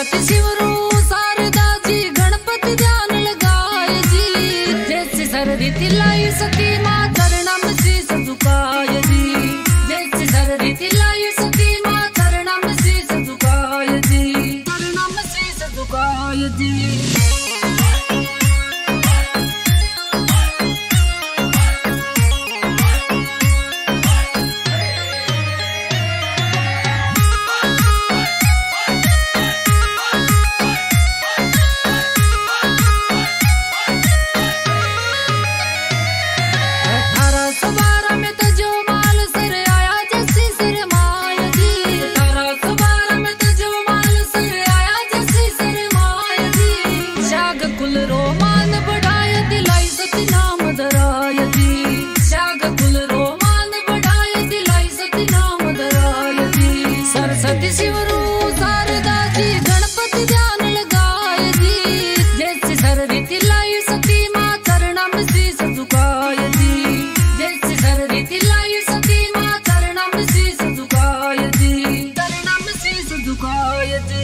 सरस्वती शिवरू शारदा जी गणपति ध्यान लगाए जी। जैसे सरदी तिलाई सती माँ चरणम शीस झुकाए जी। जैसे सरदी तिलाई सती माँ चरणम शीस झुकाए जी। चरणम शीस झुकाए जी। सरस्वती शिवरू शारदा जी गणपति ध्यान लगाए जी। जैसे सरदी तिलाई सती माँ चरणम शीस झुकाए जी। जैसे सरदी तिलाई सती माँ चरणम शीस झुकाए जी। चरणम शीस झुकाए जी।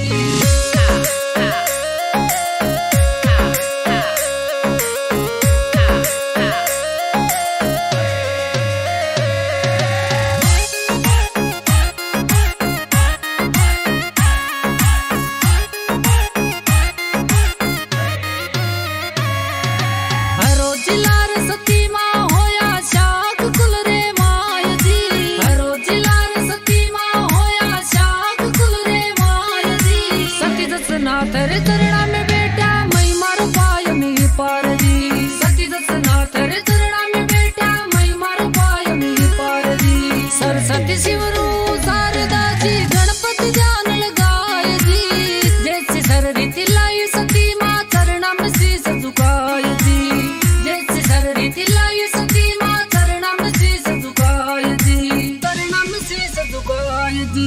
तेरे चरणा में बेटा मई मारो पाय में पार जी। सती दसना तेरे चरणा में बेटा मई मारो पाय में पार जी। सरस्वती शिवरू शारदा जी गणपति ध्यान लगाए जी। जैसे सरदी तिलाई सती माँ चरणम शीस झुकाए जी। जैसे सरदी तिलाई सती माँ चरणम शीस झुकाए जी। चरणम शीस झुकाए जी।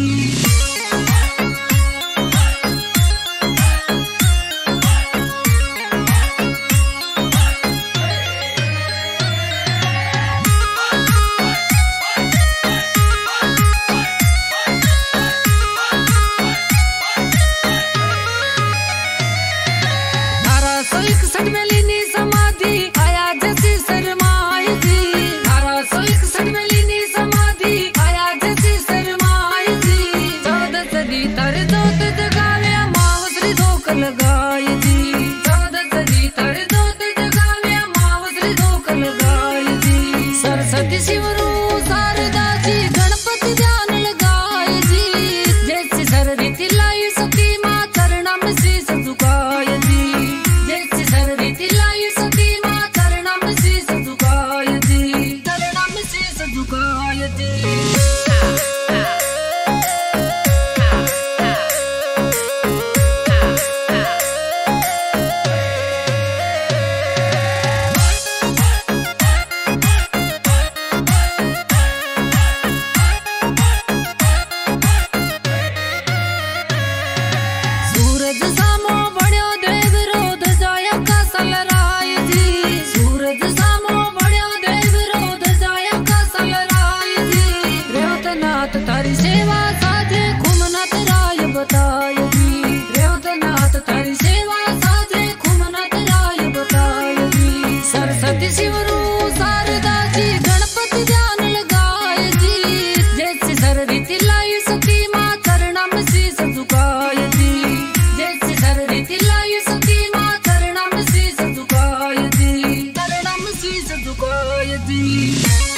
में लीनी समाधि आया जैसी शर्माई जी। 1861 में लीनी समाधि आया जैसी शर्माई जी। 14 सदी तर दोत जगावे मावसरी धोख लगाई जी। 14 सदी तर दोत जगावे मावसरी धोख लगाई जी। सरस्वती शिवरू शारदा जी गणपति ध्यान लगाए जी। जैसे सरदी तिलाई सती माँ चरणम शीस झुकाए जी। जैसे सरदी तिलाई सती माँ चरणम शीस झुकाए जी। चरणम शीस झुकाए जी। सूरज सामो बढ़ियो देव रोध जाया का सलराय जी। सूरज सामो बढ़ियो देव रोध जाया का सलराय जी। रेवतनाथ तारी सेवा साजे खुमनाथ राय बताय जी। रेवतनाथ तारी सेवा साजे खुमनाथ राय बताय जी। सरस्वती शिवरू शारदा जी गणपति ध्यान लगाए जी। जैसे सरदी तिलाई सती माँ चरणम शीस झुकाए जी। जैसे सरदी तिलाई सती माँ चरणम शीस झुकाए जी। चरणम शीस झुकाए जी।